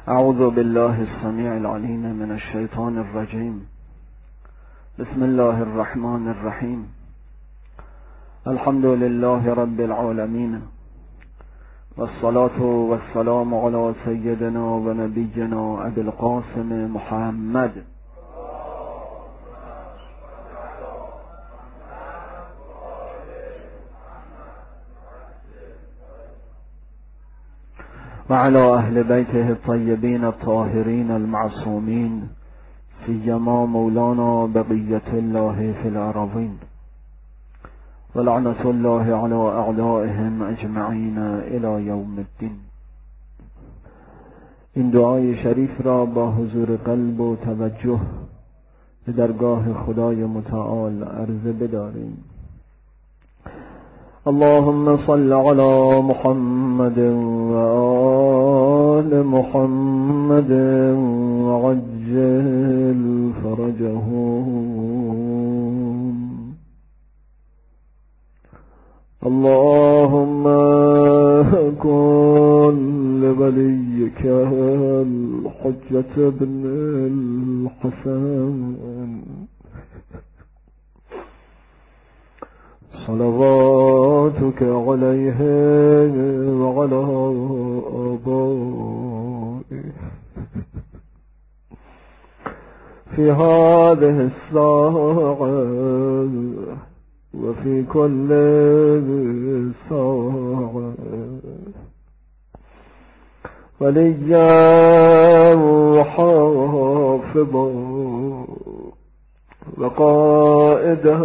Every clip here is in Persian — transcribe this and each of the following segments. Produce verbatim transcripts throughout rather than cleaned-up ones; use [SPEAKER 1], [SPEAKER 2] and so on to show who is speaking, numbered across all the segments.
[SPEAKER 1] اعوذ بالله السمیع العلیم من الشیطان الرجیم. بسم الله الرحمن الرحیم. الحمد لله رب العالمین والصلاة والسلام على سیدنا و نبینا ابی القاسم محمد وعلى أهل بيته الطيبين الطاهرين المعصومين سيما مولانا بقية الله في الأراضين ولعنة الله على أعدائهم أجمعين إلى يوم الدين. این دعای شریف را با حضور قلب و توجه به درگاه خدای متعال عرضه بداریم. اللهم صل على محمد وآل محمد وعجل فرجهم. اللهم كن لوليك الحجة بن الحسن صلواتك عليه وعلى آبائه في هذه الساعة وفي كل ساعة وليا وحافظا وقائدا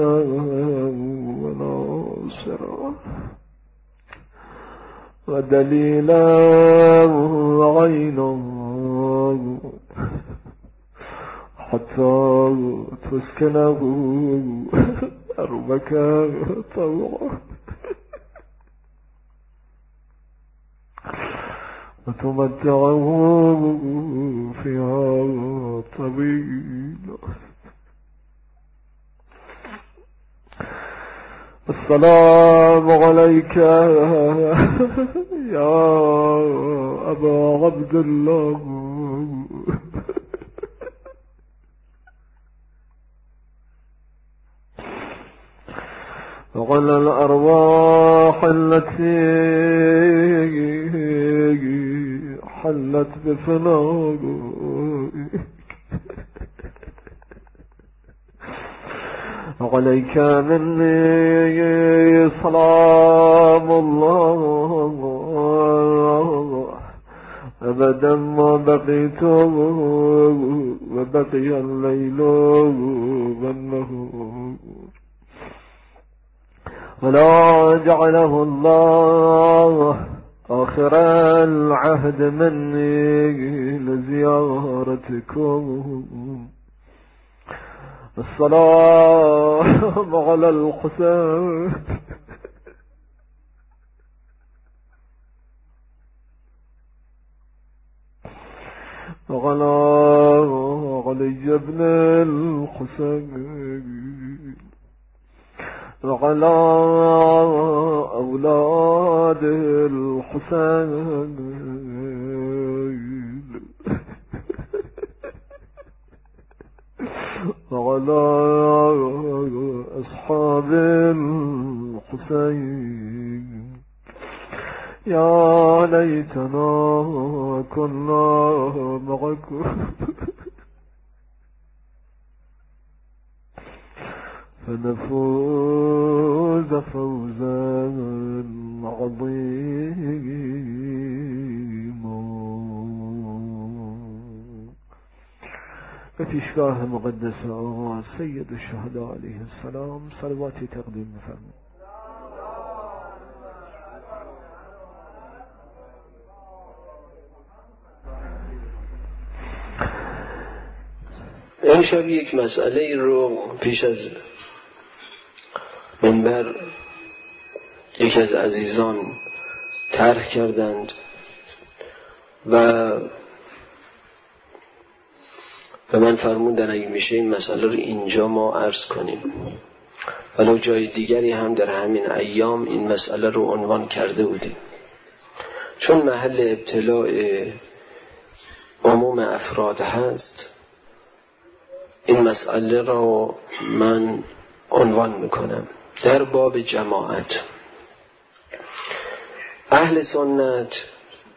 [SPEAKER 1] وناصرا ودليلا وعينا حتى تسكنه أرضك طوعا وتمتعه فيها طويلا. السلام عليك يا أبا عبد الله وعلى الأرواح التي حلت بفنائك عليك مني سلام الله أبدا ما بقيت وبقي الليل والنهار ولا جعله الله آخر العهد مني لزيارتكم. السلام على الحسين وعلى علي بن الحسين وعلى أولاد الحسين وعلى أصحاب الحسين. يا ليتنا كنا معكم فنفوز فوزا عظيما. به پیشگاه مقدس آقا سید الشهدا علیه السلام صلواتی تقدیم می‌فرمایید.
[SPEAKER 2] امشب یک مسئله رو پیش از منبر یکی از عزیزان طرح کردند و به من فرمودن اگه میشه این مسئله رو اینجا ما عرض کنیم. ولو جای دیگری هم در همین ایام این مسئله رو عنوان کرده بودیم، چون محل ابتلاع عموم افراد هست، این مسئله را من عنوان میکنم در باب جماعت. اهل سنت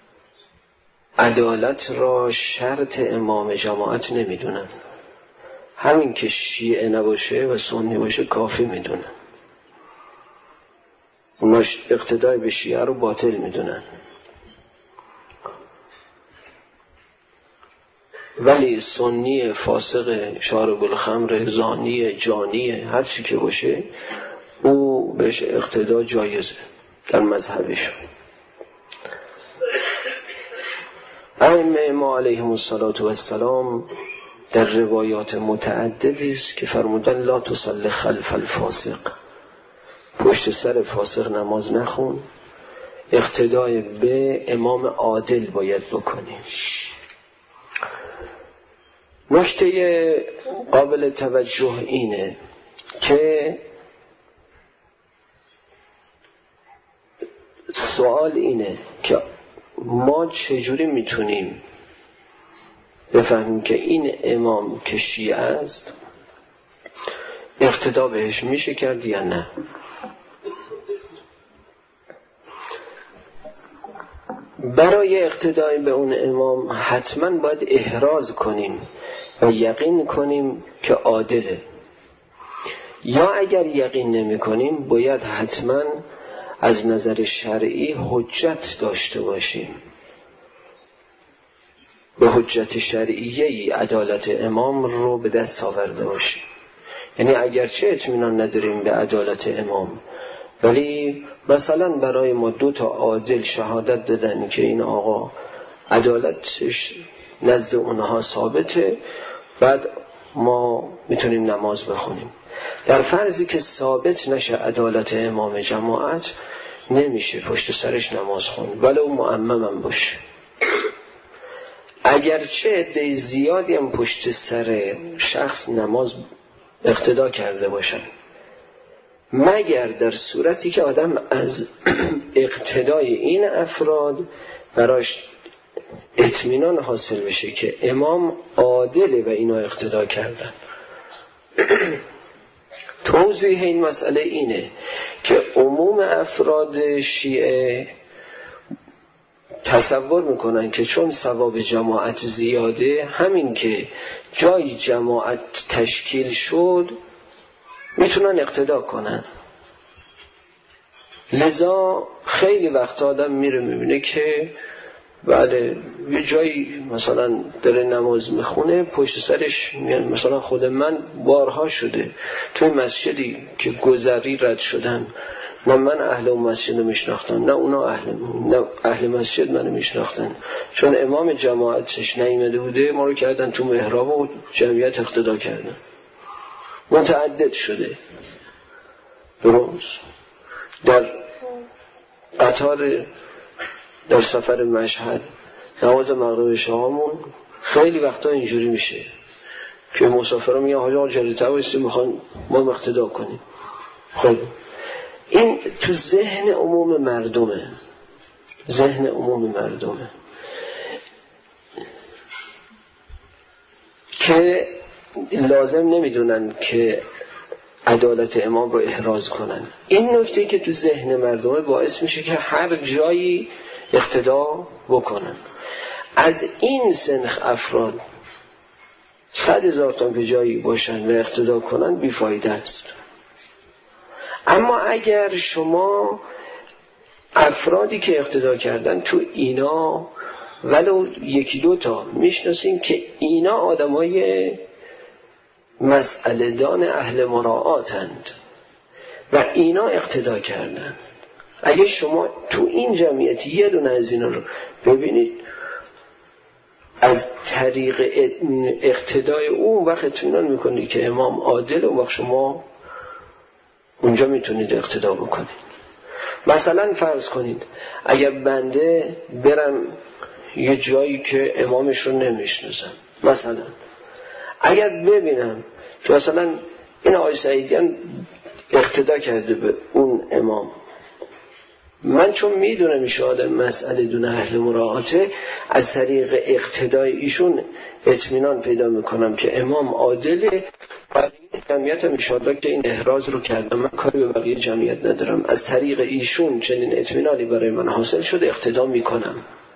[SPEAKER 2] عدالت را شرط امام جماعت نمیدونن، همین که شیعه نباشه و سنی باشه کافی میدونن. اونا اقتدای به شیعه رو باطل میدونن، ولی سنی فاسق شارب الخمر زانی جانی هر چی که باشه او بهش اقتدا جایزه در مذهبشون. ائمه ما علیهم السلام در روایات متعددی است که فرمودن لا تصلی خلف الفاسق، پشت سر فاسق نماز نخون، اقتدای به امام عادل باید بکنی. نکته قابل توجه اینه که سوال اینه که ما چجوری میتونیم بفهمیم که این امام که شیعه است اقتدا بهش میشه کرد یا نه؟ برای اقتدای به اون امام حتما باید احراز کنیم و یقین کنیم که عادله، یا اگر یقین نمی کنیم باید حتما از نظر شرعی حجت داشته باشیم، به حجت شرعیه‌ای عدالت امام رو به دست آورده باشیم. یعنی اگرچه اطمینان نداریم به عدالت امام، ولی مثلا برای ما دو تا عادل شهادت دادن که این آقا عدالتش نزد اونها ثابته، بعد ما میتونیم نماز بخونیم. در فرضی که ثابت نشه عدالت امام جماعت، نمیشه پشت سرش نماز خوند ولو معمم باشه. اگرچه عده زیادی هم پشت سر شخص نماز اقتدا کرده باشن، مگر در صورتی که آدم از اقتدای این افراد براش اطمینان حاصل بشه که امام عادله و اینا اقتدا کردن. توضیح این مسئله اینه که عموم افراد شیعه تصور میکنن که چون ثواب جماعت زیاده، همین که جای جماعت تشکیل شد میتونن اقتدا کنن. لذا خیلی وقت آدم میره میبینه که بله یه جایی مثلا داره نماز میخونه، پشت سرش میان. مثلا خود من بارها شده توی مسجدی که گذری رد شدم، نه من اهل اون مسجد رو میشناختم نه اونا اهل نه اهل مسجد منو میشناختن، چون امام جماعتش نیامده بوده ما رو کردن تو محراب و جمعیت اقتدا کردن. متعدد شده. درست در قطار در سفر مشهد نماز مغرب شامون خیلی وقتا اینجوری میشه که مسافرها میگن حاجی آقا جلوتر وایسید میخوان ما اقتدا کنیم. خب این تو ذهن عموم مردمه، ذهن عموم مردمه که لازم نمیدونن که عدالت امام رو احراز کنن. این نکته که تو ذهن مردمه باعث میشه که هر جایی اقتدا بکنن. از این سنخ افراد صد هزار تا به جایی باشن و اقتدا کنن بیفایده است. اما اگر شما افرادی که اقتدا کردن تو اینا ولو یکی دو تا میشناسین که اینا آدمای مسئله دان اهل مراعاتند و اینا اقتدا کردن، اگه شما تو این جمعیت یه دونه از اینا رو ببینید از طریق اقتدای اون وقت اطمینان میکنید که امام عادل، اون وقت شما اونجا میتونید اقتدا بکنید. مثلا فرض کنید اگر بنده برم یه جایی که امامش رو نمیشناسم، مثلا اگر ببینم که مثلا این آقای سعیدیان اقتدا کرده به اون امام، من چون میدونم ایشون مسئله دون اهل مراعاته، از طریق اقتدای ایشون اطمینان پیدا میکنم که امام عادله. بقیه جمعیت هم انشاءالله که این احراز رو کردم، من کاری به بقیه جمعیت ندارم، از طریق ایشون چنین اطمینانی برای من حاصل شده اقتدا میکنم.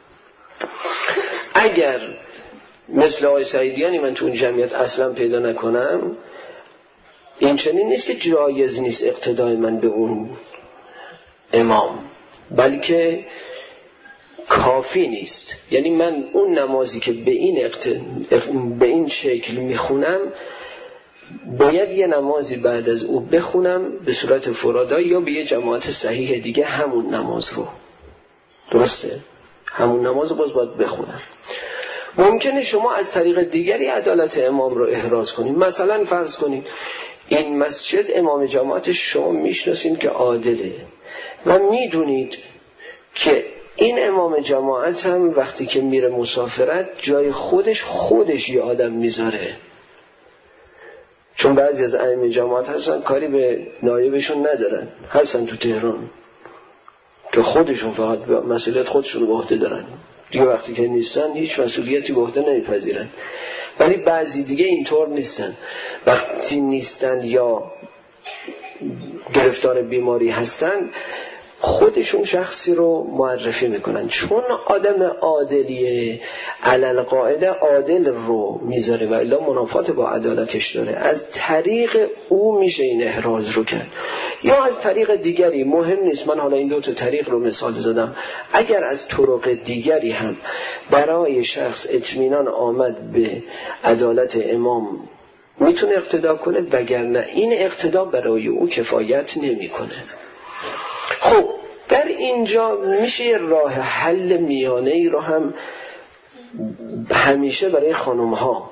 [SPEAKER 2] اگر مثل آقای سعیدیانی من تو اون جمعیت اصلا پیدا نکنم، این چنین نیست که جایز نیست اقتدای من به اون امام، بلکه کافی نیست. یعنی من اون نمازی که به این اقت... به این شکل میخونم، باید یه نمازی بعد از او بخونم به صورت فرادایی یا به یه جماعت صحیح دیگه همون نماز رو. درسته؟ همون نماز رو باز باید بخونم. ممکنه شما از طریق دیگری عدالت امام رو احراز کنید. مثلا فرض کنید این مسجد امام جماعت شما میشناسید که عادله و میدونید که این امام جماعت هم وقتی که میره مسافرت جای خودش خودش یه آدم میذاره، چون بعضی از ائمه جماعت هستن کاری به نایبشون ندارن، هستن تو تهران که خودشون فقط مسئولیت خودشون به عهده دارن دیگه، وقتی که نیستن هیچ مسئولیتی به عهده نمیپذیرن. ولی بعضی دیگه اینطور نیستن، وقتی نیستن یا گرفتار بیماری هستن خودشون شخصی رو معرفی میکنن، چون آدم عادلیه علل قاعده عادل رو میذاره و الا منافات با عدالتش داره. از طریق او میشه این احراز رو کرد، یا از طریق دیگری، مهم نیست. من حالا این دو تا طریق رو مثال زدم. اگر از طرق دیگری هم برای شخص اطمینان آمد به عدالت امام میتونه اقتدا کنه، وگرنه این اقتدا برای او کفایت نمیکنه. خب در اینجا میشه راه حل میانه ای رو هم همیشه برای خانم ها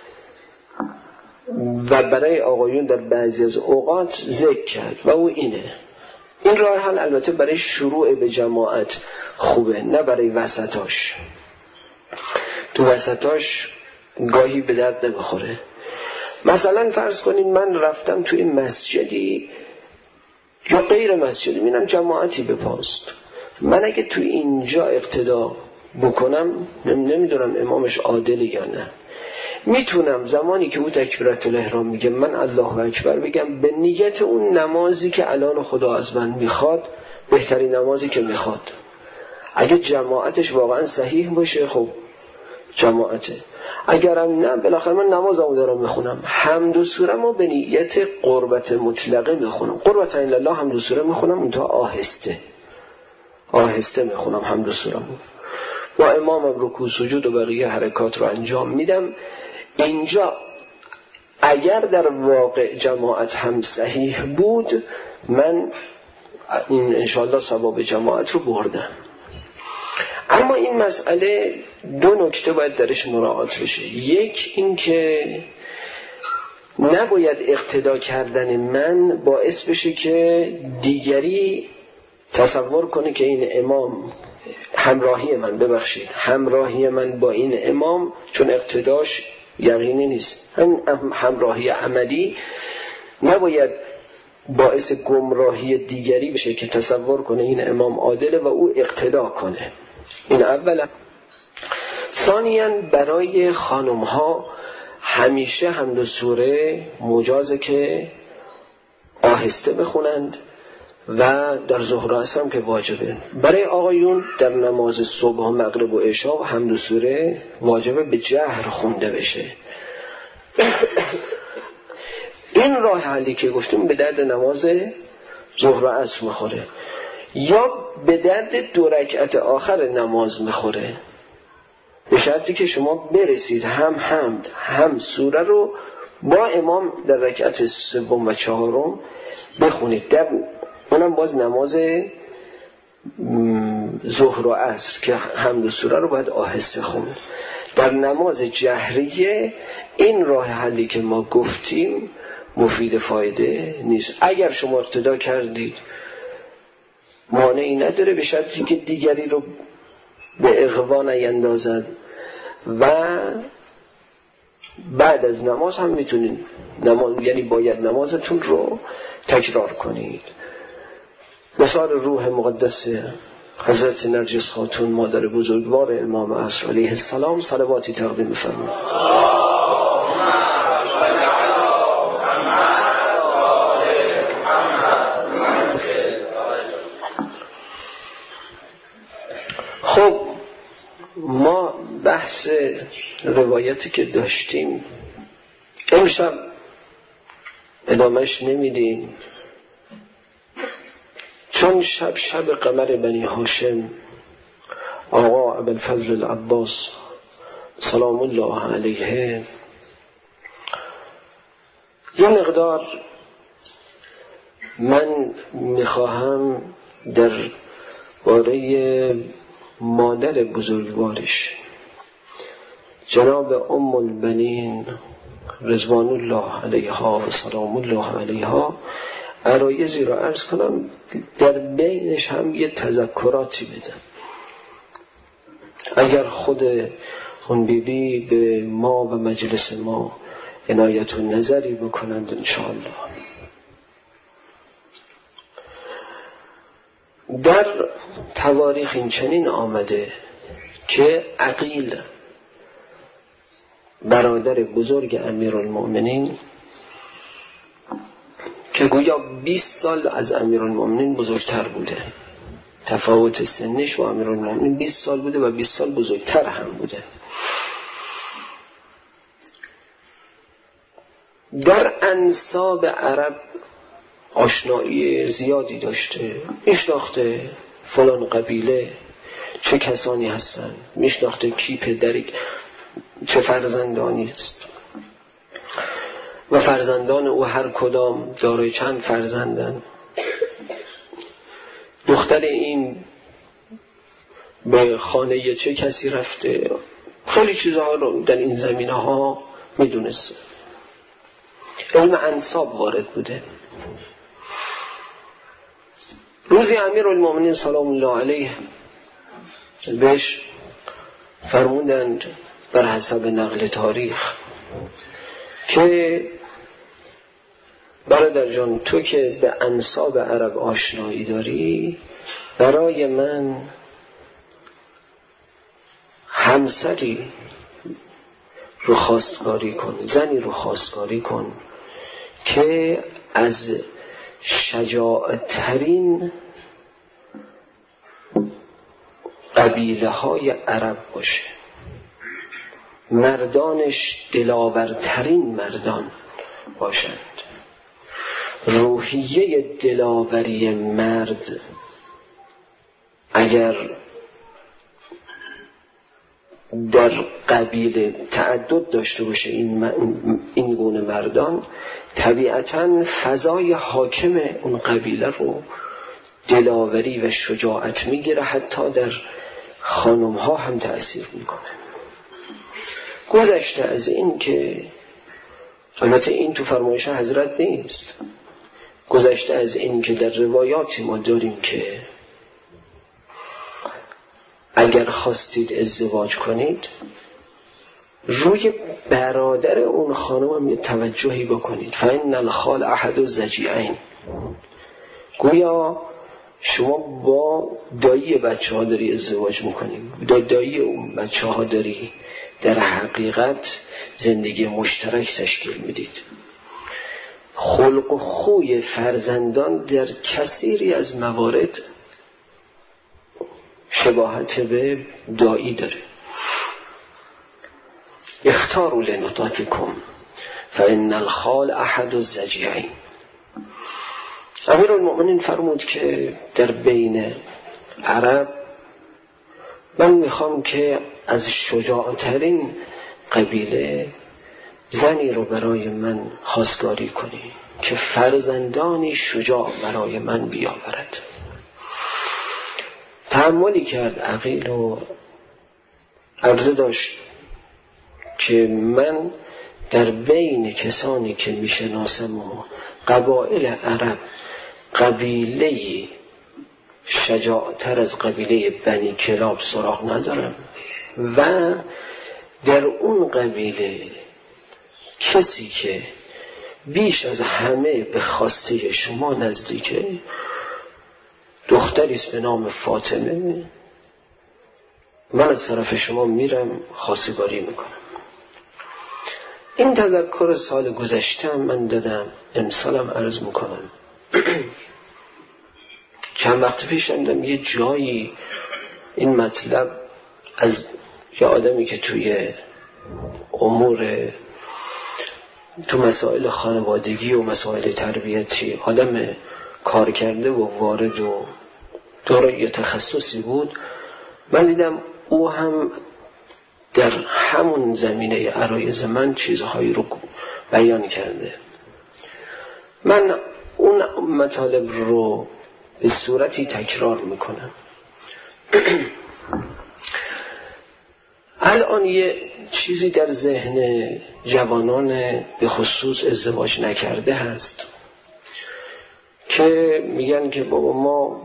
[SPEAKER 2] و برای آقایون در بعضی از اوقات ذکر کرد و او اینه. این راه حل البته برای شروع به جماعت خوبه، نه برای وسطاش. تو وسطاش گاهی به درد نمیخوره. مثلا فرض کنید من رفتم تو این مسجدی یا غیر مسجدی، میرم جماعتی بپاست، من اگه تو اینجا اقتدا بکنم نمیدونم امامش عادل یا نه، میتونم زمانی که او تکبیرت الاحرام میگه من الله اکبر بگم به نیت اون نمازی که الان خدا از من میخواد، بهترین نمازی که میخواد. اگه جماعتش واقعا صحیح باشه خب جماعته، اگرم نه بالاخره من نمازمو دارم میخونم. حمد و سوره‌مو به نیت قربت مطلقه میخونم، قربت الله حمد و سوره میخونم، اونتا آهسته آهسته میخونم حمد و سوره‌مو، با امامم رکوع سجود و بقیه حرکات رو انجام میدم. اینجا اگر در واقع جماعت هم صحیح بود، من این انشاءالله ثواب جماعت رو بردم. اما این مسئله دو نکته باید درش مراعات بشه. یک این که نباید اقتدا کردن من باعث بشه که دیگری تصور کنه که این امام همراهی من ببخشید همراهی من با این امام، چون اقتداش یقینی نیست، هم همراهی عملی نباید باعث گمراهی دیگری بشه که تصور کنه این امام عادله و او اقتدا کنه. این اولا. ثانیاً برای خانم ها همیشه حمد و سوره مجازه که آهسته بخونند و در ظهر و عصر هم که واجبه. برای آقایون در نماز صبح و مغرب و عشا حمد و سوره واجبه به جهر خونده بشه. این راه حلی که گفتیم به درد نماز ظهر و عصر میخوره یا به درد دو رکعت آخر نماز میخوره، به شرطی که شما برسید هم حمد هم سوره رو با امام در رکعت سوم و چهارم بخونید. در اونم باز نماز ظهر و عصر که حمد و سوره رو باید آهسته خوند. در نماز جهریه این راه حلی که ما گفتیم مفید فایده نیست. اگر شما اقتدا کردید مانعی نداره، به شرطی که دیگری رو به اغوا نیندازد و بعد از نماز هم میتونید نماز، یعنی باید نمازتون رو تکرار کنید. مثال روح مقدس حضرت نرجس خاتون مادر بزرگوار امام عصر علیه السلام صلواتی تقدیم می‌فرمایید. خب ما بحث روایتی که داشتیم امشب ادامهش نمیدیم، چون شب شب قمر بنی هاشم آقا ابوالفضل العباس سلام الله علیه یه مقدار من میخواهم در باره مادر بزرگوارش جناب ام البنین رضوان الله علیها و سلام الله علیها عرایضی را عرض کنم، در بینش هم یه تذکراتی بدم. اگر خود اون بیبی به ما و مجلس ما عنایت و نظری بکنند انشاءالله. در تواریخ این چنین آمده که عقیل برادر بزرگ امیرالمؤمنین که گویا بیست سال از امیرالمؤمنین بزرگتر بوده، تفاوت سنش با امیرالمؤمنین بیست سال بوده و بیست سال بزرگتر هم بوده، در انساب عرب آشنایی زیادی داشته، میشناخته فلان قبیله چه کسانی هستند، میشناخته کی پدری چه فرزندانی است و فرزندان او هر کدام دارای چند فرزندن، دختر این به خانه چه کسی رفته، خیلی چیزها رو در این زمینه ها میدونسته. علم انساب وارد بوده. روزی امیرالمؤمنین سلام الله علیه بهش فرمودند بر حسب نقل تاریخ که برادر جان، تو که به انساب عرب آشنایی داری، برای من همسری رو خواستگاری کن، زنی رو خواستگاری کن که از شجاعت ترین قبیله های عرب باشه، مردانش دلاورترین مردان باشند. روحیه دلاوری مرد اگر در قبیله تعدد داشته باشه، این, این گونه مردان طبیعتاً فضای حاکم اون قبیله رو دلاوری و شجاعت میگیره، حتی در خانم ها هم تأثیر میکنه. گذشته از این که البته این تو فرمایش حضرت نیست، گذشته از این که در روایاتی ما داریم که اگر خواستید ازدواج کنید روی برادر اون خانم هم یه توجهی بکنید. فإن الخال احد الضجیعین، گویا شما با دایی بچه ها داری ازدواج میکنید، با دایی اون بچه ها داری در حقیقت زندگی مشترک تشکیل میدید. خلق و خوی فرزندان در کثیری از موارد شباهت به دایی داره. اختاروا لنطاقکم فإن الخال احد الضجیعین. امیرالمؤمنین فرمود که در بین عرب من میخوام که از شجاعترین قبیله زنی رو برای من خواستگاری کنی که فرزندانی شجاع برای من بیاورد. تأملی کرد عقیل و عرضه داشت که من در بین کسانی که میشناسم و قبایل عرب قبیله‌ای شجاعتر از قبیله بنی کلاب سراغ ندارم و در اون قبیله کسی که بیش از همه به خواسته شما نزدیکه دختری است به نام فاطمه، من از طرف شما میرم خواستگاری میکنم. این تذکر سال گذشته من دادم، امسالم عرض میکنم. چند وقت پیش دیدم یه جایی این مطلب از یه آدمی که توی امور تو مسائل خانوادگی و مسائل تربیتی آدم کار کرده و وارد و دارای تخصصی بود، من دیدم او هم در همون زمینه عرایض من چیزهایی رو بیان کرده. من اون مطالب رو به صورتی تکرار میکنم. الان یه چیزی در ذهن جوانان به خصوص ازدواج نکرده هست که میگن که بابا ما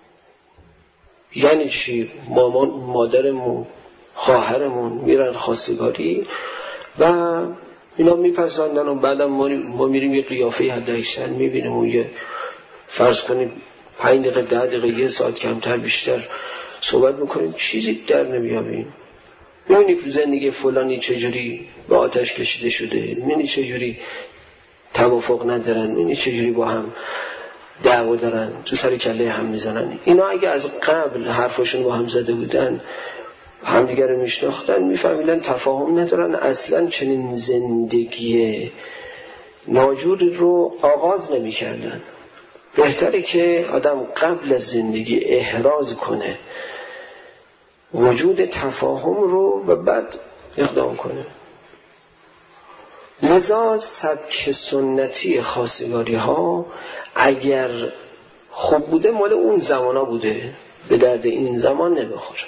[SPEAKER 2] یعنی چی، مامان مادرمون خواهرمون میرن خواستگاری و اینا میپسندن و بعدم ما میریم یه قیافه حد اکثر میبینیم و یه فرض کنیم پنج دقیقه ده دقیقه یه ساعت کمتر بیشتر صحبت میکنیم، چیزی در نمیابیم. میبینی زندگی فلانی چجوری به آتش کشیده شده، میبینی چجوری توافق ندارن، میبینی چجوری با هم دعوا دارن، تو سر کله هم میزنن. اینا اگه از قبل حرفاشون با هم زده بودن، همدیگر رو میشناختن، میفهمیدن تفاهم ندارن، اصلا چنین زندگی ناجوری رو آغاز نمیکردن. بهتره که آدم قبل از زندگی احراز کنه وجود تفاهم رو و بعد اقدام کنه. لذا سبک سنتی خواستگاری ها اگر خوب بوده مال اون زمانا بوده، به درد این زمان نمیخوره.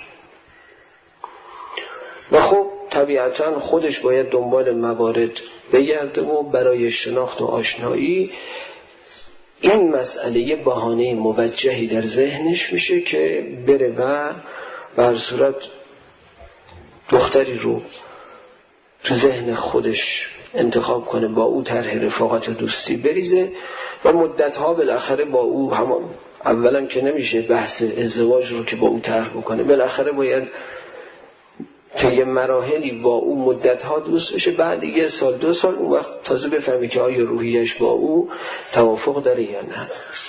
[SPEAKER 2] و خب طبیعتا خودش باید دنبال موارد بگرده و برای شناخت و آشنایی این مسئله یه بهانه موجهی در ذهنش میشه که بره و به هر صورت دختری رو تو ذهن خودش انتخاب کنه، با او طرح رفاقت و دوستی بریزه و مدتها بالاخره با او همان، اولا که نمیشه بحث ازدواج رو که با او طرح بکنه، بالاخره باید طی مراحلی با او مدتها دوست بشه، بعد یه سال دو سال اون وقت تازه بفهمی که آیا روحیش با او توافق داره یا نه.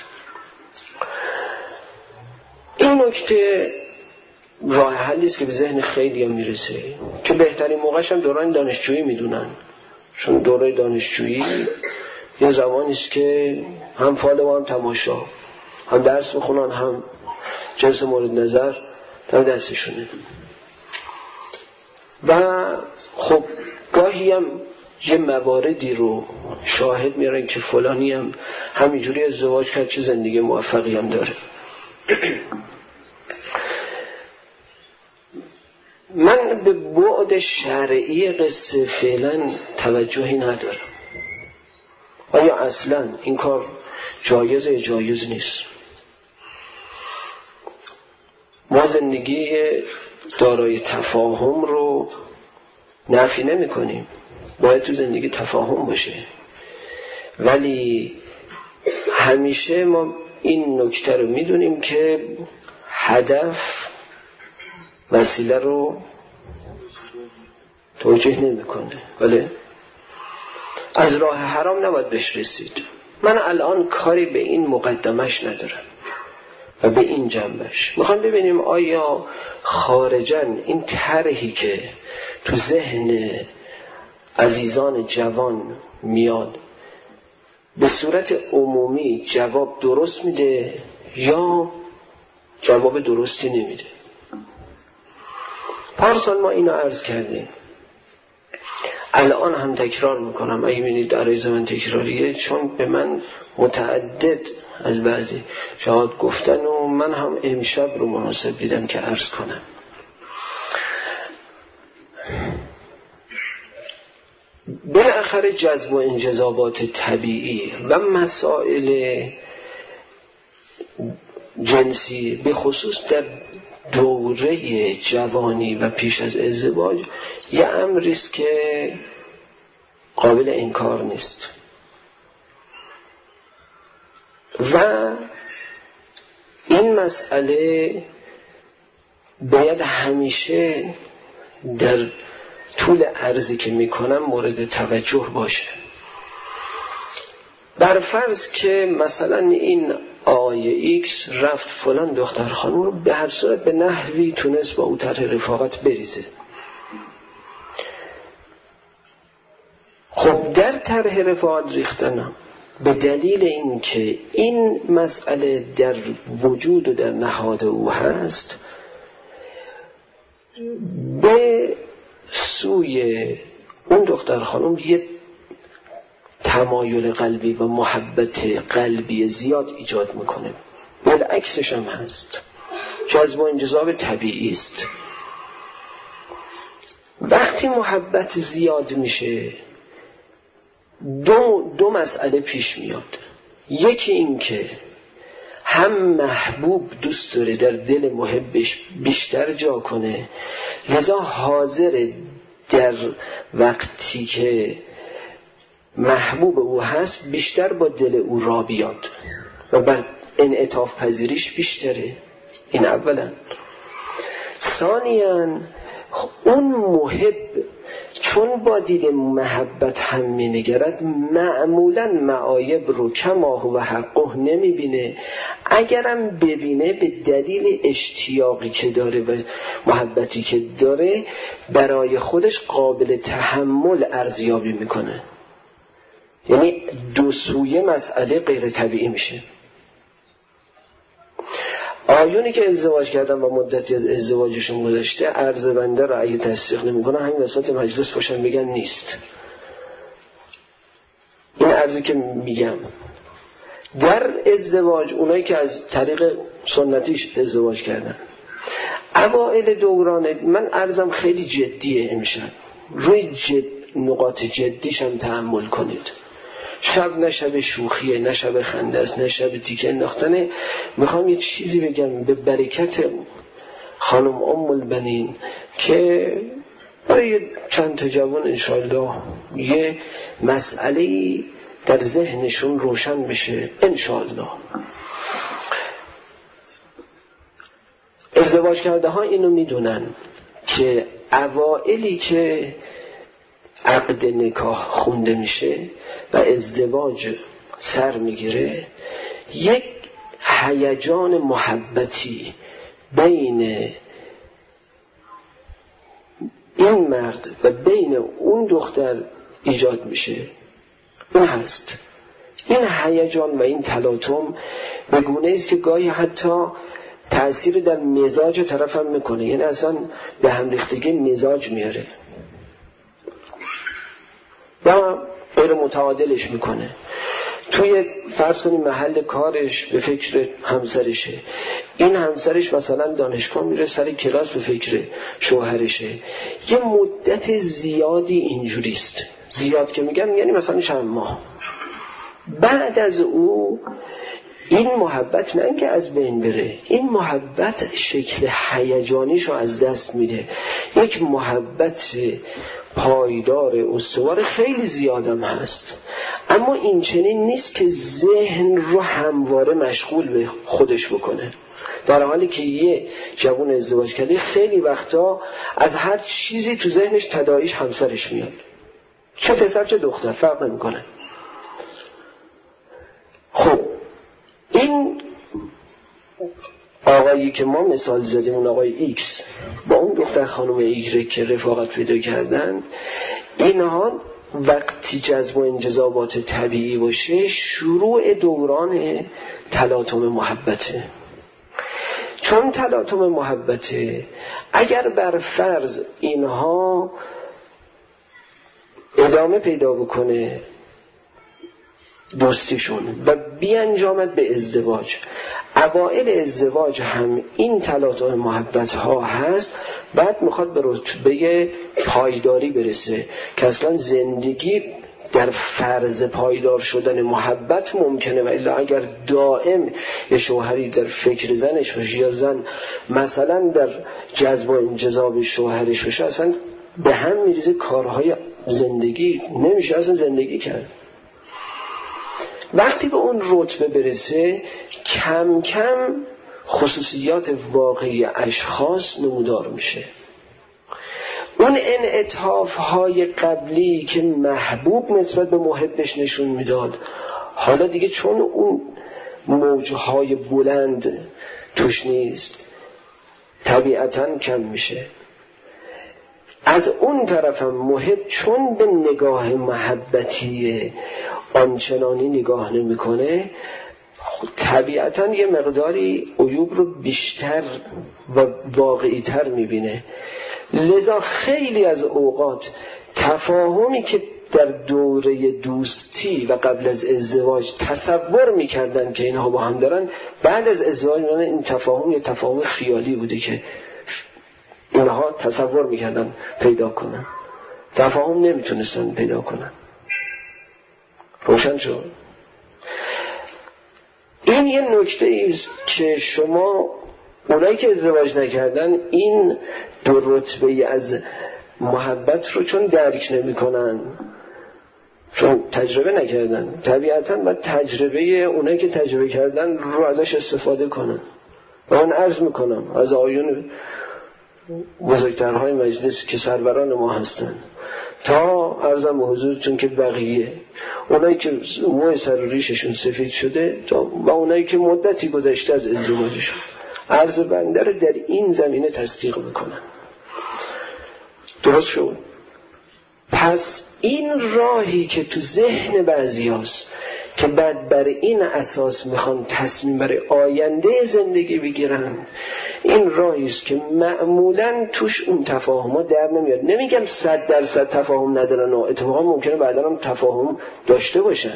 [SPEAKER 2] این نکته راه حلی است که به ذهن خیلی هم میرسه که بهترین موقعش هم دوران دانشجویی میدونن، چون دوره دانشجویی یه زمانی است که هم فال و هم تماشا، هم درس بخونن هم جنس مورد نظر در دستشونه. و خب گاهی هم یه مواردی رو شاهد میارن که فلانی هم همینجوری ازدواج کرد چه زندگی موفقی هم داره. من به بعد شرعی قصه فعلا توجهی ندارم. آیا اصلا این کار جایز یا جایز نیست؟ ما زندگی دارای تفاهم رو نفی نمی کنیم، باید تو زندگی تفاهم باشه، ولی همیشه ما این نکته رو میدونیم که هدف وسیله رو توجیه نمی کنه، ولی از راه حرام نباید بهش رسید. من الان کاری به این مقدمش ندارم و به این جنبش. میخوام ببینیم آیا خارجاً این طرحی که تو ذهن عزیزان جوان میاد به صورت عمومی جواب درست میده یا جواب درستی نمیده. پارسال ما اینو عرض کردیم، الان هم تکرار میکنم، اگه بینید در عرض من تکراریه چون به من متعدد از بعضی شهاد گفتن و من هم امشب رو مناسب دیدم که عرض کنم. بالاخره جذب و انجذابات طبیعی و مسائل جنسی به خصوص در دوره جوانی و پیش از ازدواج یه امری است که قابل انکار نیست و این مسئله باید همیشه در طول عرضی که میکنم مورد توجه باشه. بر فرض که مثلا این آقای ایکس رفت فلان دختر خانم رو به هر صورت به نحوی تونست با او طرح رفاقت بریزه. خب در طرح رفاقت ریختن به دلیل اینکه این مسئله در وجود و در نهاد او هست، به سوی اون دختر خانم یه تمایل قلبی و محبت قلبی زیاد ایجاد میکنه. بالعکسش هم هست، جذب و انجذاب طبیعی است. وقتی محبت زیاد میشه دو, دو مسئله پیش میاد. یکی این که هم محبوب دوست داره در دل محبش بیشتر جا کنه، لذا حاضر در وقتی که محبوب او هست بیشتر با دل او را بیاد و بر انعطاف پذیریش بیشتره. این اولا. ثانیاً اون محب چون با دید محبت هم می نگرد معمولاً معایب رو کما هو حقه نمی بینه. اگرم ببینه به دلیل اشتیاقی که داره و محبتی که داره برای خودش قابل تحمل ارزیابی میکنه. یعنی دو سویه مسئله غیر طبیعی میشه. آیونی که ازدواج کردن و مدتی از ازدواجشون گذشته، عرض بنده را اگه تصدیق نمیکنه همین وسط مجلس باشن بگن نیست. این عرضی که میگم در ازدواج اونایی که از طریق سنتیش ازدواج کردن اوائل دوران، من عرضم خیلی جدیه امشب، روی جد نقاط جدیش هم تأمل کنید. شب نه شب شوخیه، نه شب خنده است، نه شب تیکه انداختنه. میخوام یه چیزی بگم به برکت خانم ام البنین که برای چند تا جوان انشاءالله یه مسئله‌ای در ذهنشون روشن بشه انشاءالله. ازدواج کرده ها اینو میدونن که اوائلی که عقد نکاح خونده میشه و ازدواج سر میگیره، یک هیجان محبتی بین این مرد و بین اون دختر ایجاد میشه. این هست. این هیجان و این تلاطم به گونه است که گاهی حتی تأثیر در مزاج طرف هم میکنه، یعنی اصلا به هم ریختگی مزاج میاره و غیر متعادلش میکنه. توی فرض کنیم محل کارش به فکر همسرشه، این همسرش مثلا دانشگاه میره سر کلاس به فکر شوهرشه. یه مدت زیادی اینجوریست. زیاد که میگم یعنی مثلا چند ماه. بعد از او این محبت نه اینکه از بین بره، این محبت شکل هیجانیشو از دست میده. یک محبت پایدار استوار خیلی زیادم هست، اما این چنین نیست که ذهن رو همواره مشغول به خودش بکنه. در حالی که یه جوان ازدواج کرده خیلی وقتا از هر چیزی تو ذهنش تداعیش همسرش میاد، چه پسر چه دختر فرق نمیکنه. خب این آقایی که ما مثال زدیم، اون آقای ایکس با اون دختر خانم ایگرک که رفاقت پیدا کردن، اینها وقتی جذب و انجذابات طبیعی باشه شروع دوران تلاطم محبته. چون تلاطم محبته اگر بر فرض اینها ادامه پیدا بکنه دوستیشون و بیانجامد به ازدواج، اوائل ازدواج هم این تلاطم محبت ها هست، بعد میخواد به رتبه پایداری برسه که اصلا زندگی در فرض پایدار شدن محبت ممکنه، و الا اگر دائم یه شوهری در فکر زنش باشه یا زن مثلا در جذب و انجذاب شوهرش باشه، اصلا به هم میریزه کارهای زندگی، نمیشه اصلا زندگی کرد. وقتی به اون رتبه برسه کم کم خصوصیات واقعی اشخاص نمودار میشه. اون انعطاف های قبلی که محبوب نسبت به محبش نشون میداد، حالا دیگه چون اون موجهای بلند توش نیست طبیعتاً کم میشه. از اون طرفم محب چون به نگاه محبتی آنچنانی نگاه نمیکنه، طبیعتاً یه مقداری عیوب رو بیشتر و واقعی تر میبینه. لذا خیلی از اوقات تفاهمی که در دوره دوستی و قبل از ازدواج تصور میکردن که اینها با هم دارن، بعد از ازدواج میدونن این تفاهم یه تفاهم خیالی بوده که اینها تصور میکردن پیدا کنن، تفاهم نمیتونستن پیدا کنن. روشن شد؟ این یه نکته ایست که شما اونایی که ازدواج نکردن این دو رتبه از محبت رو چون درک نمی کنن، چون تجربه نکردن، طبیعتاً باید تجربه اونایی که تجربه کردن رو ازش استفاده کنن. من عرض میکنم از آیون بزرگترهای مجلس که سروران ما هستن تا عرضم به حضورتون که بقیه اونایی که موی سر و ریششون سفید شده تا و اونایی که مدتی گذشته از ازدواجشون، عرض بنده رو در این زمینه تصدیق میکنن. درست شد؟ پس این راهی که تو ذهن بعضی هست که بعد بر این اساس میخوان تصمیم برای آینده زندگی بگیرن، این راهی است که معمولاً توش اون تفاهم‌ها در نمیاد. نمیگم صد درصد تفاهم ندارن و اتفاقا ممکنه بعدا هم تفاهم داشته باشن.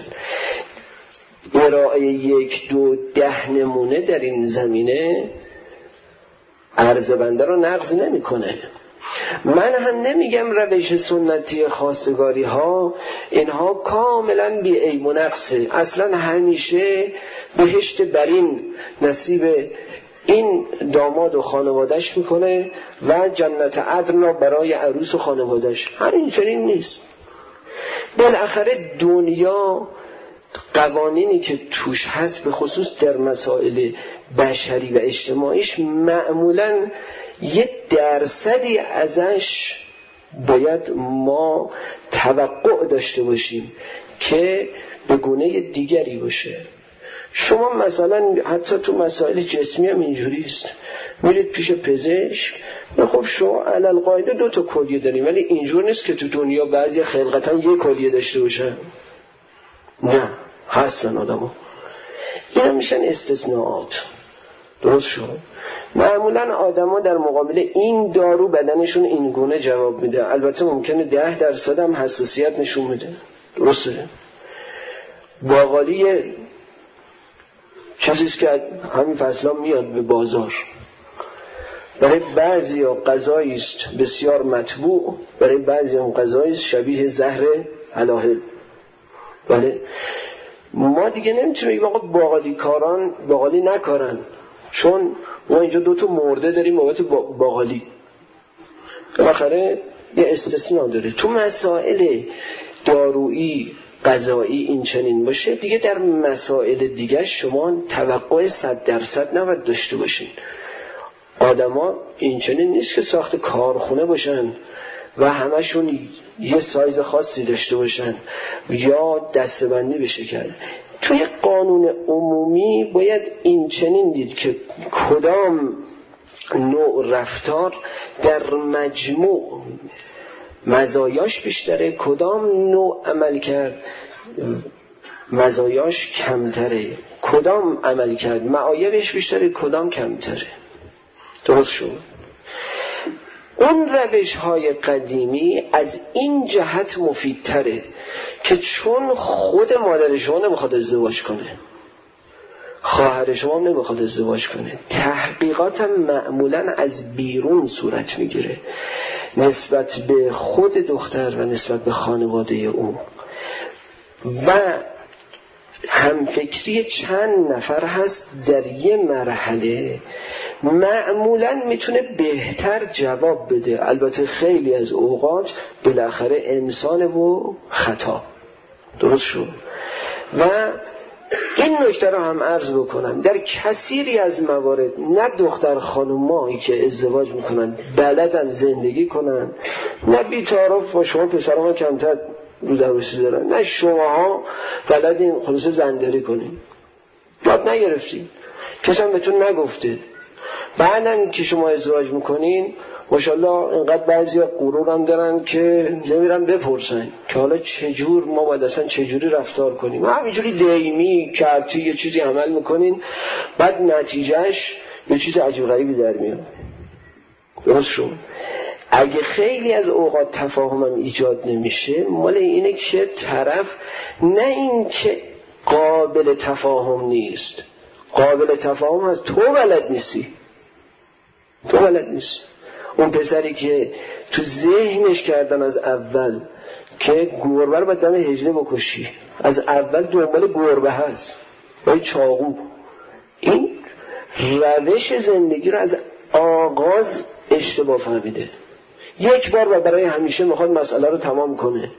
[SPEAKER 2] ارائه یک دو ده نمونه در این زمینه عرض بنده رو نقض نمیکنه. من هم نمیگم روش سنتی خواستگاری ها اینها کاملا بی عیب و نقصه. اصلا همیشه بهشت برین نصیب این داماد و خانوادش میکنه و جنت عدن برای عروس و خانوادش. همین چنین نیست. بالاخره دنیا قوانینی که توش هست به خصوص در مسائل بشری و اجتماعیش معمولاً یه درصدی ازش باید ما توقع داشته باشیم که به گونه دیگری باشه. شما مثلا حتی تو مسائل جسمی هم اینجوری است، میرید پیش پزشک، خب شما علل قاعده دو تا کلیه داریم، ولی اینجور نیست که تو دنیا بعضی خلقتا یک کلیه داشته باشن. نه، هستن آدمو. اینا میشن استثناءات. درست شد؟ معمولا آدما در مقابل این دارو بدنشون این گونه جواب میده. البته ممکنه ده درصد هم حساسیت نشون میده. درسته؟ باقالی چیزیست که همین فصلا میاد به بازار. برای بعضی ها غذایی است بسیار مطبوع، برای بعضی هم غذایی است شبیه زهر هلاهل. بله ما دیگه نمیتونیم بگیم آقا باقالی کاران باقالی نکارن، چون ما اینجا دو تا مرده داریم بابت باقالی. بالاخره یه استثناء داره. تو مسائل دارویی غذایی این چنین باشه، دیگه در مسائل دیگه شما توقع صد درصد نباید داشته باشین. آدما این چنین نیست که ساخت کارخونه باشن و همشون یه سایز خاصی داشته باشن یا دستبندی بشه کرد. توی قانون عمومی باید این چنین دید که کدام نوع رفتار در مجموع مزایاش بیشتره، کدام نوع عمل کرد مزایاش کمتره، کدام عمل کرد معایبش بیشتره، کدام کمتره. درست شد؟ اون روش های قدیمی از این جهت مفیدتره که چون خود مادر شما نمیخواد ازدواج کنه، خواهر شما نمیخواد ازدواج کنه، تحقیقات هم معمولا از بیرون صورت میگیره نسبت به خود دختر و نسبت به خانواده او و همفکری چند نفر هست در یه مرحله معمولا میتونه بهتر جواب بده. البته خیلی از اوقات بالاخره انسان و خطا. درست شد؟ و این نکته رو هم عرض بکنم، در کثیری از موارد نه دختر خانومایی که ازدواج میکنن بلدن زندگی کنن، نه بی‌تعارف با شما پسرها کمتر رو دروسی دارن، نه شماها بلدین خلاصه زنداری کنین، یاد نگرفتین، کسی هم بهتون نگفته. بعدم که شما ازدواج میکنین ماشاءالله اینقدر بعضی غرور هم دارن که نمیرن بپرسن که حالا چجور ما باید اصلا چجوری رفتار کنیم، همینجوری دیمی کرتی یه چیزی عمل میکنین، بعد نتیجهش یه چیز عجیب غریبی در میاد. درست شد؟ اگه خیلی از اوقات تفاهمم ایجاد نمیشه، مال اینه که طرف نه این که قابل تفاهم نیست، قابل تفاهم هست، تو بلد نیستی، تو بلد نیستی. اون پسری که تو ذهنش کردن از اول که گربه رو باید دم هجله بکشی، از اول دنبال گربه هست باید چاقو، این روش زندگی رو از آغاز اشتباه فهمیده، یک بار و برای همیشه میخواد مسئله رو تمام کنه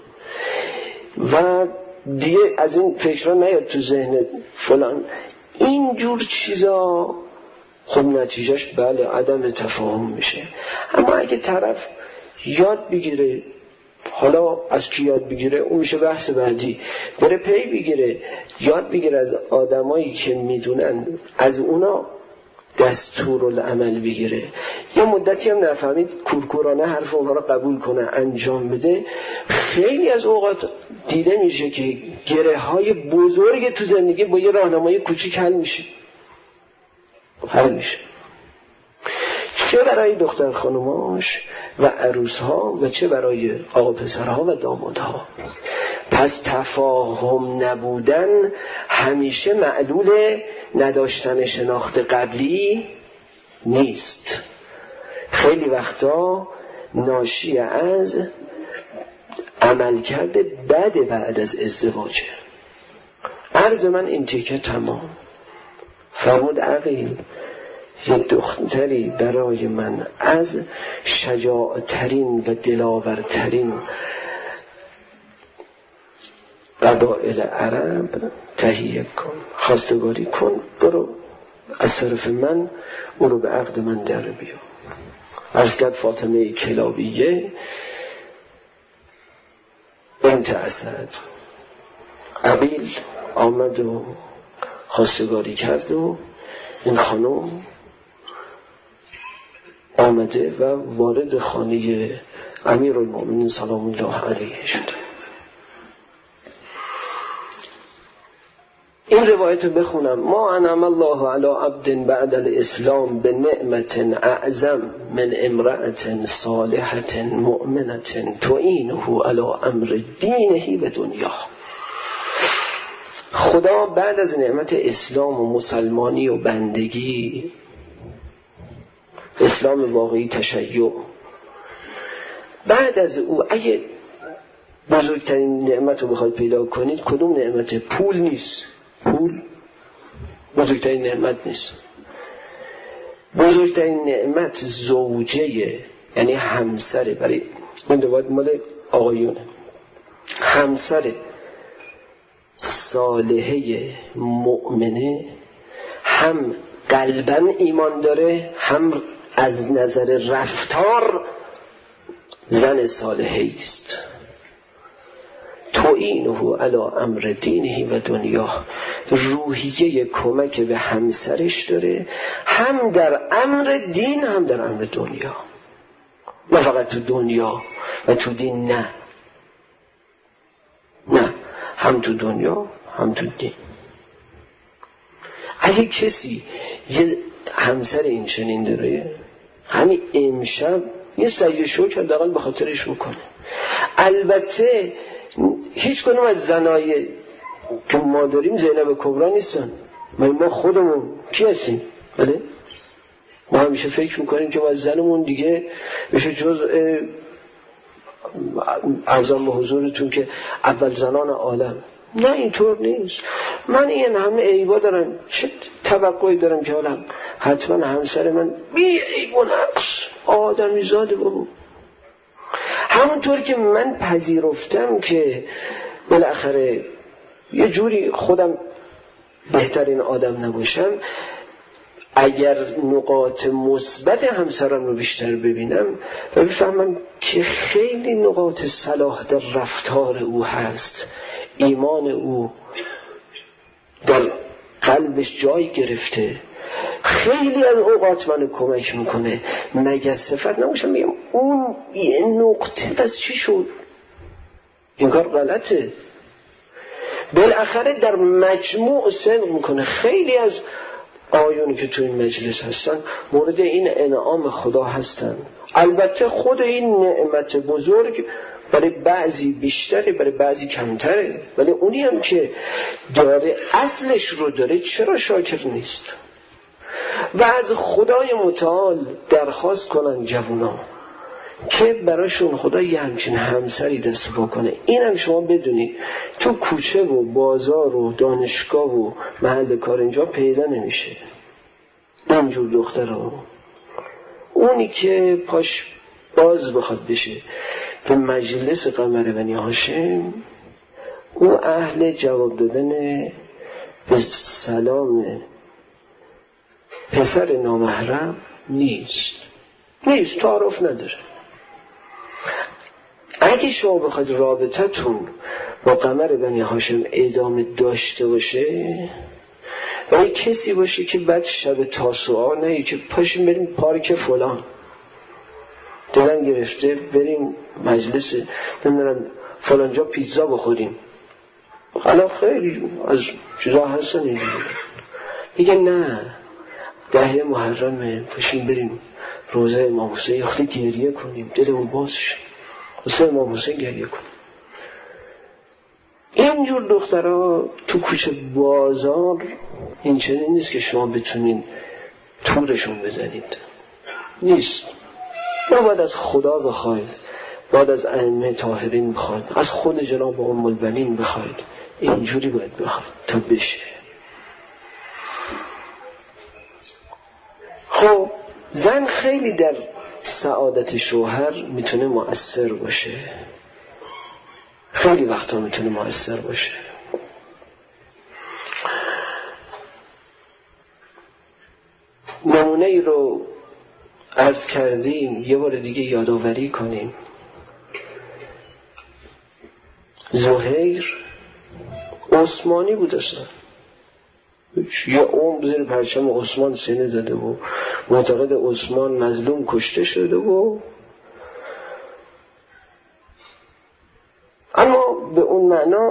[SPEAKER 2] و دیگه از این فکرها نیاد تو ذهن فلان. این جور چیزا خب نتیجهش بله عدم تفاهم میشه. اما اگه طرف یاد بگیره، حالا از کی یاد بگیره اون میشه بحث بعدی، بره پی بگیره، یاد بگیره از آدمایی که میدونن، از اونا دستورالعمل بگیره، یه مدتی هم نفهمید کورکورانه حرف اونها رو قبول کنه انجام بده، خیلی از اوقات دیده میشه که گره های بزرگ تو زندگی با یه راهنمای کوچیک حل میشه حل میشه چه برای دختر خانوماش و عروسها و چه برای آقا پسرها و دامادها. پس تفاهم نبودن همیشه معلول نداشتن شناخت قبلی نیست، خیلی وقتا ناشی از عملکرد بد بعد از ازدواجه. عرض من این تیکه تمام. فرمود عقیل یه دختری برای من از شجاعترین و دلاورترین قبائل عرب تهیه کن، خواستگاری کن، برو از طرف من او رو به عقد من در بیا. عرض کرد فاطمه کلابیه بنت اسد. عقیل آمد و خواستگاری کرد و این خانم آمده و وارد خانه امیرالمومنین سلام الله علیه شده. این روایت رو بخونم: ما انعم الله علی عبد بعد الاسلام به نعمت اعظم من امرأة صالحة مؤمنة تعینه علی امر دینه و دنیا. خدا بعد از نعمت اسلام و مسلمانی و بندگی، اسلام واقعی، تشیع، بعد از او اگه بزرگترین نعمت رو بخواید پیدا کنید، کدوم نعمت؟ پول نیست. پول بزرگترین نعمت نیست. بزرگترین نعمت زوجه، یعنی همسره. برای این روایت مال آقایونه. همسر صالحه مؤمنه، هم قلباً ایمان داره، هم از نظر رفتار زن صالحه است. تعینه علی امر دینه و دنیا، روحیه کمک به همسرش داره، هم در امر دین هم در امر دنیا. نه فقط تو دنیا و تو دین، نه نه هم تو دنیا هم تو دین. اگه کسی یه همسر این چنین داره، همین امشب یه سجده شکر حداقل به خاطرش بکنه. البته هیچ کنم از زنای که ما داریم زینب کبرا نیستن، ما خودمون کی هستیم؟ بله؟ ما همیشه فکر میکنیم که ما زنمون دیگه بشه جزء، عرضم به حضورتون که اول زنان عالم. نه اینطور نیست. من این همه عیبا دارم، چه توقعی دارم که حالا حتما همسر من بی عیب و نقص آدمی زاده بابا. همونطور که من پذیرفتم که بالاخره یه جوری خودم بهترین آدم نباشم، اگر نقاط مثبت همسرم رو بیشتر ببینم و بفهمم که خیلی نقاط صلاح در رفتار او هست، ایمان او در قلبش جای گرفته، خیلی از اوقات منو کمک میکنه، مگه صفت نباشم میگم اون یه نقطه بس چی شد، این کار غلطه. بالاخره در مجموع صدق میکنه. خیلی از آیونی که تو این مجلس هستن مورد این انعام خدا هستن. البته خود این نعمت بزرگ برای بعضی بیشتره، برای بعضی کمتره، ولی اونی هم که داره اصلش رو داره چرا شاکر نیست؟ و از خدای متعال درخواست کنن جوونا که براشون خدا یه همچین همسری دست بکنه. این هم شما بدونی تو کوچه و بازار و دانشگاه و محل کار اینجا پیدا نمیشه اینجور دخترها. اونی که پاش باز بخواد بشه به مجلس قمر بنی هاشم، او اهل جواب دادن به سلام پسر نامحرم نیست نیست تعارف نداره. اگه شما بخواید رابطتون با قمر بنی هاشم ادامه داشته باشه و یک کسی باشه که بعد شب تاسوعا نه که پاشیم بریم پارک فلان، دلم گرفته بریم مجلس نمیدونم فلان جا پیتزا بخوریم، حالا خیلی از چیزا هستن اینجوری، میگه نه ده محرمه پاشیم بریم روزه امام حسین وقتی گریه کنیم دلمون باز شه، واسه امام حسین گریه کنیم. اینجور دخترها تو کوچه بازار این چنین نیست که شما بتونین تورشون بزنید، نیست. ما باید از خدا بخواید، باید از ائمه طاهرین بخواید، از خود جناب ام البنین بخواید، اینجوری باید بخواید تا بشه. خب زن خیلی در سعادت شوهر میتونه مؤثر باشه، خیلی وقتا میتونه مؤثر باشه. نمونه ای رو عرض کردیم، یه بار دیگه یادآوری کنیم. زهیر عثمانی بود اصلا، یه عمر زیر پرچم عثمان سینه زده و معتقد عثمان مظلوم کشته شده و اما به اون معنا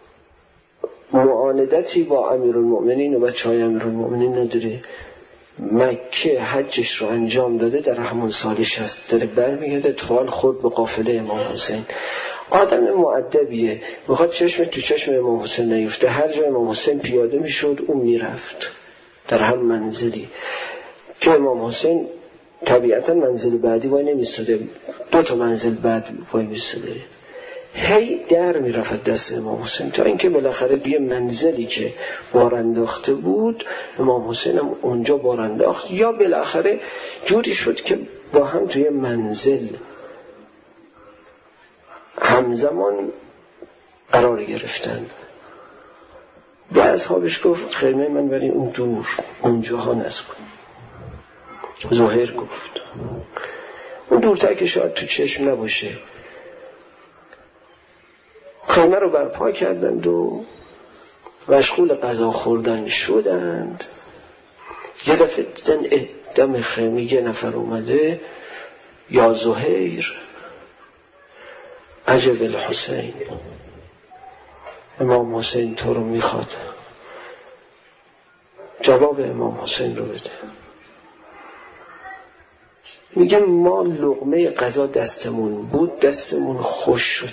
[SPEAKER 2] معاندتی با امیرالمؤمنین و بچه های امیرالمؤمنین نداره. مکه حجش رو انجام داده، در همون سالش هست داره برمیگرده، اتفاقا خود به قافله امام حسین. آدم مؤدبیه، میخواد چشم تو چشم امام حسین نیفته، هر جای امام حسین پیاده میشد اون میرفت در هر منزلی که امام حسین طبیعتا منزل بعدی وای نمیستاده، دو تا منزل بعد وای میستاده، هی در میرفت دست امام حسین تا اینکه بالاخره دیگه منزلی که بار انداخته بود امام حسین هم اونجا بار انداخت، یا بالاخره جوری شد که با هم توی منزل همزمان قرار گرفتن. به اصحابش گفت خیمه من برای اون دور اونجاها نصب کن. زهیر گفت اون دورتر که شاید تو چشم نباشه. خیمه رو برپا کردند و مشغول غذا خوردن شدند. یه دفعه دیدن دم خیمه یه نفر اومده، یا زهیر عجب الحسین، امام حسین تو رو میخواد، جواب امام حسین رو بده. میگه ما لقمه غذا دستمون بود، دستمون خوش شد،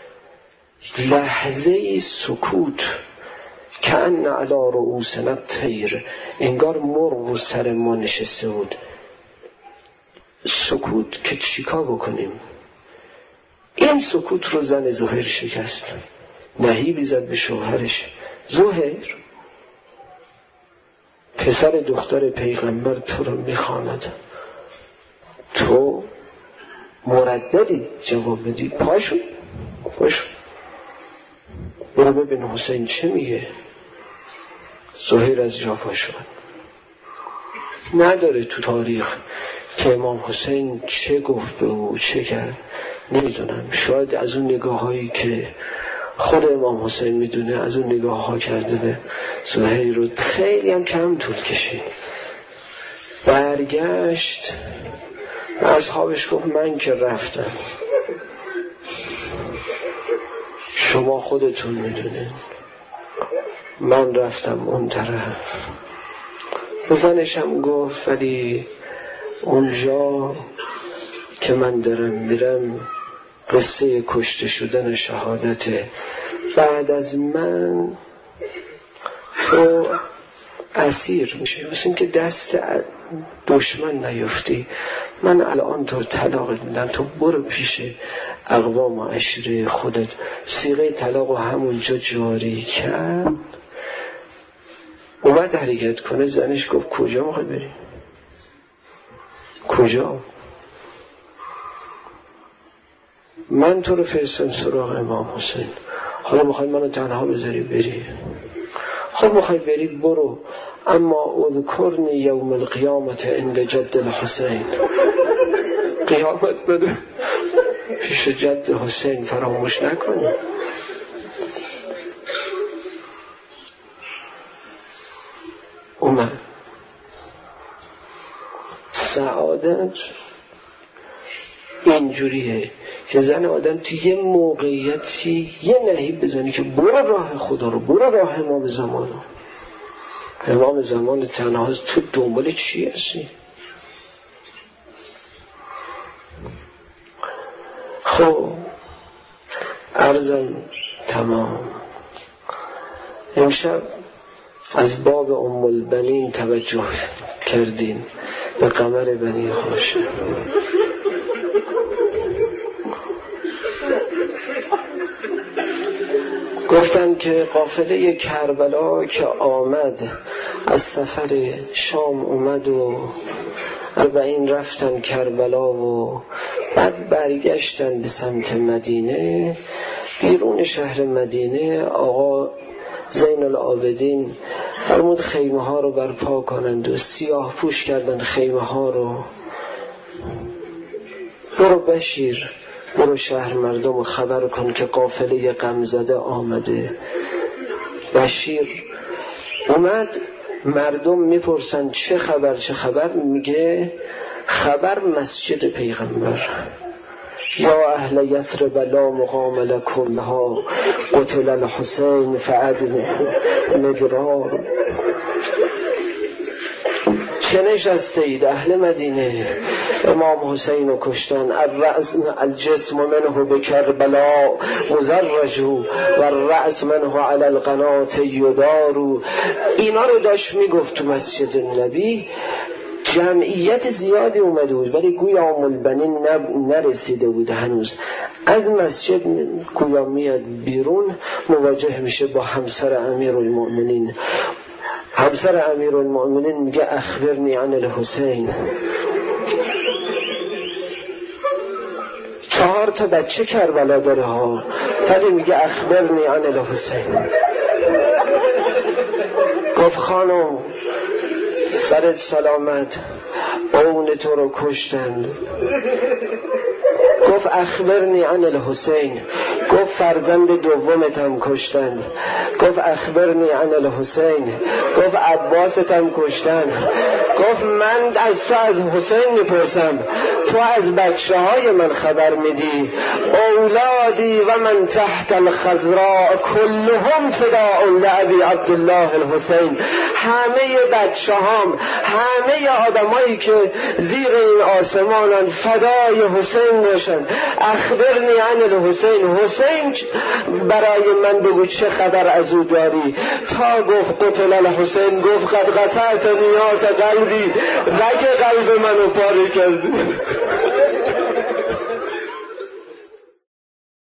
[SPEAKER 2] لحظه سکوت کأن علی رؤوسنا الطیر، انگار مرغ رو سر ما نشسته بود. سکوت که چیکار بکنیم؟ این سکوت رو زن زهیر شکست، نهیبی زد به شوهرش، زهیر پسر دختر پیغمبر تو رو میخواند، تو مرددی جواب بدی، پاشو پاشو برو ببین حسین چه میگه. زهیر از جا پا شد. نداره تو تاریخ که امام حسین چه گفت به او چه کرد، نمیدونم. شاید از اون نگاه هایی که خود امام حسین میدونه از اون نگاه ها کرده به زهیر رو خیلی هم کم طول کشید. برگشت و اصحابش گفت من که رفتم، شما خودتون میدونید، من رفتم اون طرف. زنشم گفت ولی اونجا که من دارم میرم قصه کشته شدن شهادته، بعد از من تو اسیر میشه، مثل این که دست دشمن نیفتی. من الان تو طلاق میدم، تو برو پیش اقوام و عشیره خودت. صیغه طلاق و همونجا جاری کرد. اومد حرکت کنه، زنش گفت کجا میخوای بری؟ کجا؟ من تو رو فرستم سراغ امام حسین، حالا میخوای منو تنها بذاری بری؟ خب میخوای بری برو، اما اذکرنی یوم القیامت عند جد الحسین. قیامت بده پیش جد حسین فراموش نکنی. اومد. سعادت اینجوریه که زن آدم توی یه موقعیتی یه نهیب بزنی که برو راه خدا رو، برو راه امام زمان رو. امام زمان تنهاست، تو دنبال چی هستی؟ خب عرضم تمام. امشب از باب ام البنین توجه کردین به قمر بنی هاشم. گفتن که قافله کربلا که آمد از سفر شام اومد و اربعین رفتن کربلا و بعد برگشتن به سمت مدینه. بیرون شهر مدینه آقا زین العابدین فرمود خیمه ها رو برپا کنند و سیاه پوش کردن خیمه ها رو. برو بشیر، برو شهر مردم رو خبر کن که قافله غمزده آمده. بشیر اومد، مردم میپرسن چه خبر چه خبر، میگه خبر مسجد پیغمبر. یا اهل یثرب لا مقام لکم ها قتل الحسین فعدل مدرار. چنش از سید اهل مدینه امام حسین رو کشتن. الرأس الجسم منه به کربلا مزرجو و الرأس منه علی القنات یدارو. اینا رو داشت میگفت تو مسجد نبی. جمعیت زیادی اومده بود ولی گویا ام البنین نرسیده بود هنوز. از مسجد گویا میاد بیرون، مواجه میشه با همسر امیرالمؤمنین. همسر امیرالمؤمنین میگه اخبرنی عن الحسین. چهار تا بچه کربلا داره ها، ولی میگه اخبرنی عن الحسین. گفت خانم سرت سلامت، اون تو رو کشتند. گفت اخبرنی عن الحسین. گفت فرزند دومت هم کشتند. گفت اخبرنی عن الحسین. گفت عباست هم کشتند. گفت من از تو از حسین میپرسم، تو از بچه های من خبر میدی. اولادی و من تحت الخضراء کلهم فداء لأبی عبدالله الحسین. همه بچه هم، همه آدمایی که زیر این آسمانان فدای حسین باشن. اخبرنی عن الحسین. حسین برای من بگو چه خبر از او داری. تا گفت قتل الحسین، گفت قد قطعت نیات قلبی، رگ قلب منو پاره کرد.